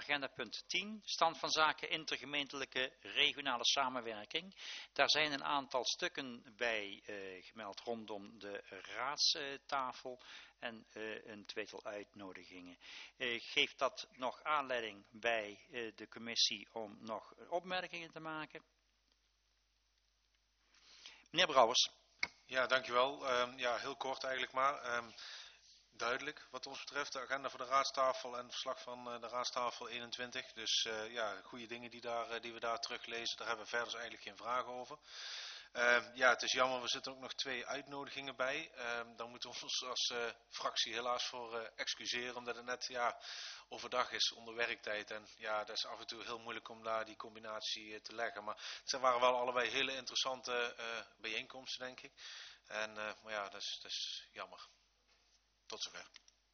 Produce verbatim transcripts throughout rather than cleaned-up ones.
agenda punt tien, stand van zaken intergemeentelijke regionale samenwerking. Daar zijn een aantal stukken bij uh, gemeld rondom de raadstafel en uh, een tweetal uitnodigingen. Uh, geeft dat nog aanleiding bij uh, de commissie om nog opmerkingen te maken? Meneer Brouwers. Ja, dankjewel. Um, ja, heel kort eigenlijk maar. Um, duidelijk wat ons betreft, de agenda voor de raadstafel en het verslag van uh, de raadstafel eenentwintig. Dus uh, ja, goede dingen die, daar, uh, die we daar teruglezen, daar hebben we verder eigenlijk geen vragen over. Uh, ja, het is jammer, er zitten ook nog twee uitnodigingen bij. Uh, daar moeten we ons als uh, fractie helaas voor uh, excuseren, omdat het net ja, overdag is onder werktijd. En ja, dat is af en toe heel moeilijk om daar die combinatie uh, te leggen. Maar het waren wel allebei hele interessante uh, bijeenkomsten, denk ik. En, uh, maar ja, dat is, dat is jammer. Tot zover.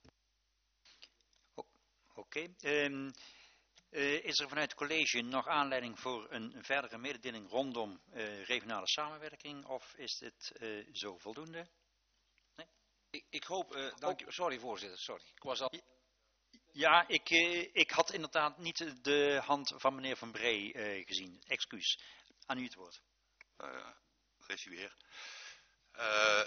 Oké. Okay. Um, uh, is er vanuit het college nog aanleiding voor een verdere mededeling rondom uh, regionale samenwerking? Of is dit uh, zo voldoende? Nee? Ik, ik hoop, uh, dank, oh. sorry voorzitter, sorry. Ik was al... Ja, ik, uh, ik had inderdaad niet de hand van meneer Van Bree uh, gezien. Excuus. Aan u het woord. Uh, daar is hij weer. Uh,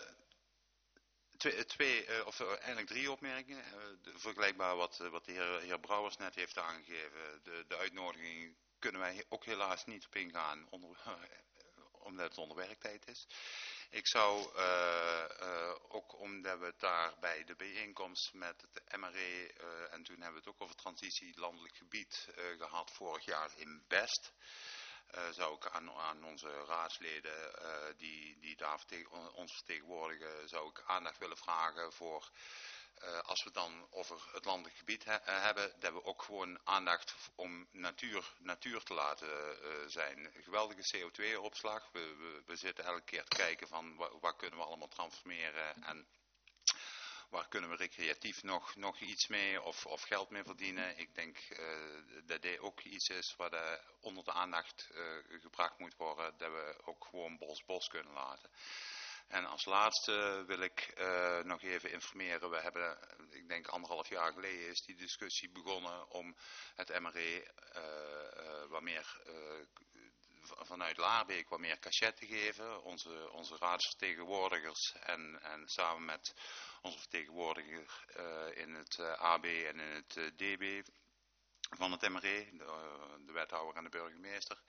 Twee, twee uh, of uh, eigenlijk drie opmerkingen. Uh, de, vergelijkbaar wat, uh, wat de heer, heer Brouwers net heeft aangegeven. De, de uitnodiging kunnen wij ook helaas niet op ingaan, onder, uh, omdat het onder werktijd is. Ik zou uh, uh, ook omdat we daar bij de bijeenkomst met het M R E, uh, en toen hebben we het ook over transitie landelijk gebied uh, gehad vorig jaar in Best. Uh, zou ik aan, aan onze raadsleden uh, die, die daar vertegen, ons vertegenwoordigen, zou ik aandacht willen vragen voor, uh, als we het dan over het landelijk gebied he, uh, hebben, dat we ook gewoon aandacht om natuur, natuur te laten uh, zijn. Geweldige C O twee opslag. We, we, we zitten elke keer te kijken van waar, waar kunnen we allemaal transformeren en waar kunnen we recreatief nog, nog iets mee of, of geld mee verdienen. Ik denk uh, dat dit ook iets is waar de, onder de aandacht uh, gebracht moet worden. Dat we ook gewoon bos bos kunnen laten. En als laatste wil ik uh, nog even informeren. We hebben, ik denk anderhalf jaar geleden is die discussie begonnen om het M R E uh, uh, wat meer... Uh, vanuit Laarbeek wat meer cachet te geven. Onze, onze raadsvertegenwoordigers en, en samen met onze vertegenwoordiger uh, in het uh, A B en in het uh, D B van het M R E, de, uh, de wethouder en de burgemeester.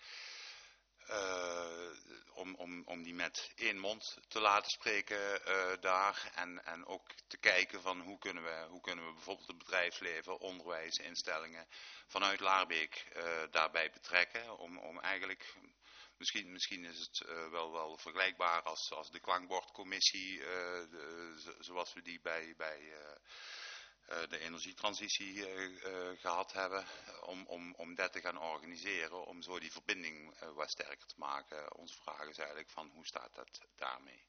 Uh, om, om, om die met één mond te laten spreken uh, daar en, en ook te kijken van hoe kunnen we, hoe kunnen we bijvoorbeeld het bedrijfsleven, onderwijsinstellingen vanuit Laarbeek uh, daarbij betrekken om, om eigenlijk, misschien, misschien is het uh, wel, wel vergelijkbaar als, als de klankbordcommissie uh, de, zoals we die bij, bij uh, Uh, de energietransitie uh, uh, gehad hebben, om, om, om dat te gaan organiseren, om zo die verbinding uh, wat sterker te maken. Onze vraag is eigenlijk van hoe staat dat daarmee?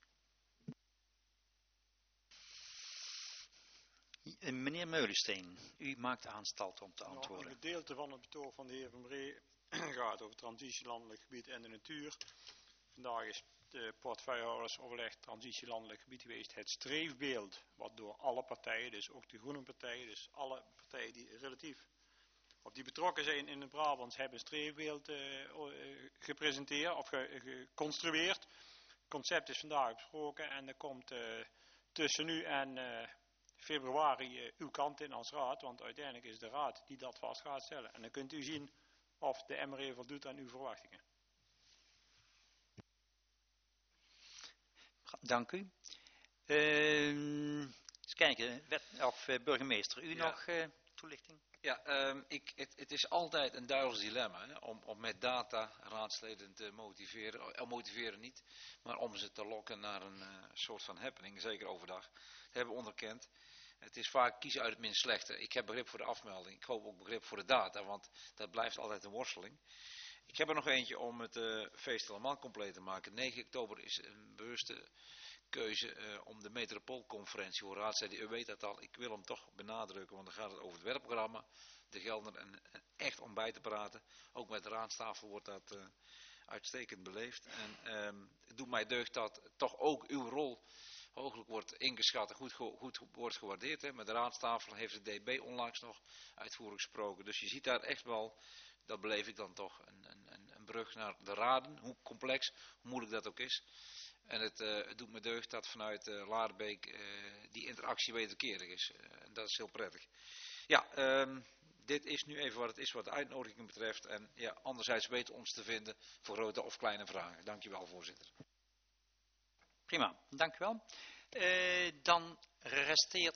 Meneer Meulensteen, u maakt aanstalt om te antwoorden. Nou, een gedeelte van het betoog van de heer Van Bree gaat over transitielandelijk gebied en de natuur. Vandaag is de portefeuillehoudersoverleg transitielandelijk gebied geweest. Het streefbeeld wat door alle partijen, dus ook de groene partijen, dus alle partijen die relatief of die betrokken zijn in het Brabants, hebben een streefbeeld uh, gepresenteerd of ge, geconstrueerd. Het concept is vandaag besproken en er komt uh, tussen nu en uh, februari uh, uw kant in als raad, want uiteindelijk is de raad die dat vast gaat stellen. En dan kunt u zien of de M R E voldoet aan uw verwachtingen. Dank u. Uh, eens kijken, wet, of uh, burgemeester, u ja. nog uh, toelichting? Ja, um, ik, het, het is altijd een duivels dilemma hè, om, om met data raadsleden te motiveren, uh, motiveren niet, maar om ze te lokken naar een uh, soort van happening, zeker overdag, hebben we onderkend. Het is vaak kiezen uit het minst slechte. Ik heb begrip voor de afmelding, ik hoop ook begrip voor de data, want dat blijft altijd een worsteling. Ik heb er nog eentje om het uh, feest helemaal compleet te maken. negen oktober is een bewuste keuze uh, om de metropoolconferentie voor raadsleden. U weet dat al, ik wil hem toch benadrukken, want dan gaat het over het werkprogramma. De gelden en, en echt om bij te praten. Ook met de raadstafel wordt dat uh, uitstekend beleefd. En um, het doet mij deugd dat toch ook uw rol hooglijk wordt ingeschat en goed, goed wordt gewaardeerd. Hè. Met de raadstafel heeft de D B onlangs nog uitvoerig gesproken. Dus je ziet daar echt wel, dat beleef ik dan toch, een, een, een brug naar de raden. Hoe complex, hoe moeilijk dat ook is. En het, uh, het doet me deugd dat vanuit uh, Laarbeek uh, die interactie wederkerig is. Uh, en dat is heel prettig. Ja, um, dit is nu even wat het is wat de uitnodiging betreft. En ja, anderzijds weten ons te vinden voor grote of kleine vragen. Dankjewel, voorzitter. Prima, dank u wel. Uh, dan resteert